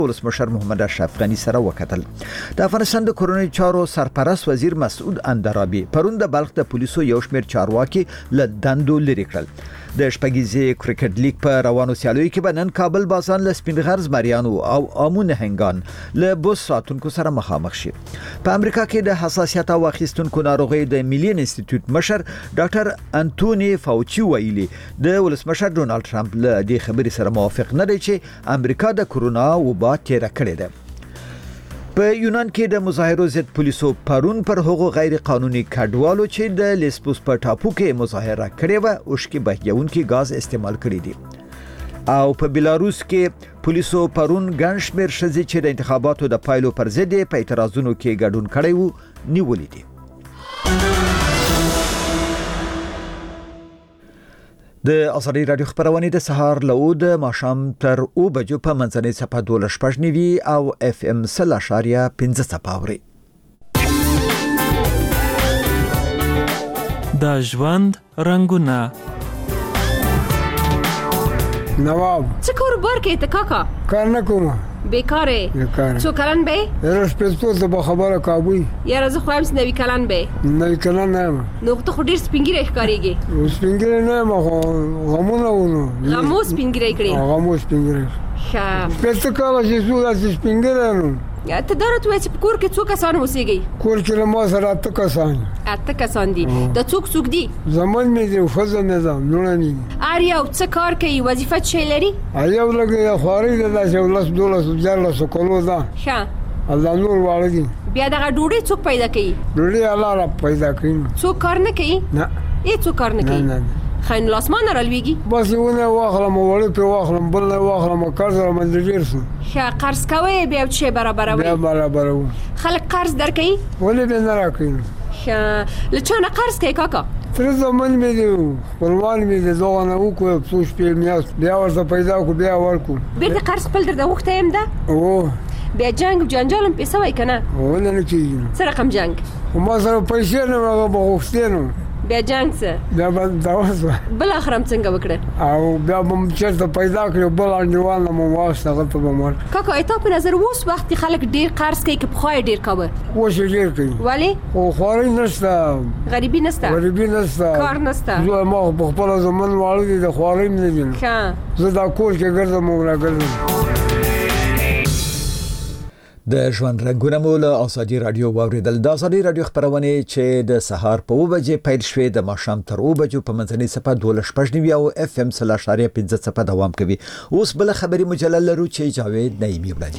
ولسمشر محمد اشرف غنی سره وکتل. د افغانستان د کورونی چارو سرپرست وزیر مسعود اندرابی پرون د بلخ د پولیسو یو شمېر چارواکي له دندو لرې کړل. د شپږیزې کرکټ لیګ په روانو سیالیو کې به نن کابل بازان له سپین غرز مریانو او امون هنګان له بوس ساتونکو سره مخامخ شي. په امریکا کې د حساسیت او اخیستونکو ناروغي د ملین انسټیټیوټ مشر ډاکټر انټونی فاوچي ویلي د ولسمشر ډونالد ټرمپ له دې خبرې سره موافق نه دی چې امریکا د کورونا وبا تیر کړې ده. په یونان کې د مظاهرو ضد پولیسو پرون پر هغو غیر قانوني کډوالو چې د لیسبوس په ټاپو کې مظاهره کړې و اوشکي بهیونکي غاز استعمال کړی دي. او په بلاروس کې پولیسو پرون ګڼ شمېر ښځې چې د انتخاباتو د پایلو پر ضد په اعتراضونو کې ګډون کړی وو نیولې دي. د ازادي رادیو خبرونه د سهار له د ماښام تر 2 بجو په منځنۍ صفحه 12 او اف ام 0.15 صفاوري. د ژوند رنگونه نواب څه کاروبار کې ته کاکا؟ کار نه کوم. بیکاره؟ څو کلن به؟ هر شپږ ته به خبره کابوي. یاره زه خو هم نوي کلن به. نوي کلن نه یم. نو ته خو ډېر سپینګیری ښکارېږي. سپینګیری نه یم خو غمونه ونو. غمو سپینګیری کړې؟ غمو سپینګیری. ښه. پسته کاله چې څو داسې سپینګیری نو. ته دا راته وایې چې په کور کې څو کسان اوسېږئ؟ کور کې له ما سره 8 کسان. 8 کسان دي. دا څوک دي؟ زمن مې دی ښځه مې ده لوڼه مې دي. هر یو څه کار کوي؟ وظیفه څه شی لري؟ یو لږ خوارۍ ده داسې 11 کلو ده. ښه. الله نور واړه دي. بیا دغه ډوډۍ څوک پیدا کوي؟ ډوډۍ الله را پیدا کوي. څوک کار نه کوي؟ نه. هېڅوک کار نه کوي؟ نه. خاين لاسمان رالويږي بس یونه واخلم وړي په واخلم بل نه واخلم قرض را من ډیر شو. ښه قرض کوي بیا چې برابروي؟ بیا برابروي. خلک قرض درکوي؟ ولې به نه راکوي؟ ښه لچا نه قرض کوي کاکا؟ تر زمن مې دی خپلوان مې دی دوه نه وکړو څو شپې میاشت بیا ورته پیدا کو بیا ورکو. بیرته قرض خپل درته وخته يم ده؟ او بیا جنگ جنجال هم پیسه وای کنه؟ ولې نه کیږي؟ څه رقم جنگ؟ ما سره پیسې نه هغه بغوښتې نو. بیا جنگ څه؟ بیا دا وسه. بل اخرم څنګه وکړه؟ او بیا هم چېرته پیدا کړو بل انډیوال نه مو واسطه غته به مر. کاکا ایته په نظر اوس وخت خلک ډیر قرض کوي که بخوای ډیر کاوه؟ وښه ډیر کوي. ولی؟ خو خوري نشته. غریبی نشته. غریبی نشته. کار نشته. زه ما په خپل زمن واړو دي د خوري نه دي. ښه. زه دا کور کې ګرځم او راګرځم. د ژوند رنگونه مو له ازادي رادیو واوریدل. د ازادي رادیو خبرونه چې د سهار په 2 بجې پیل شوې د ماښام تر 2 بجو په منځنۍ صفحه 12 او اف ام 0.15 دوام کوي. اوس بل خبري مجلل لرو چې جاوید نعیمی وړاندې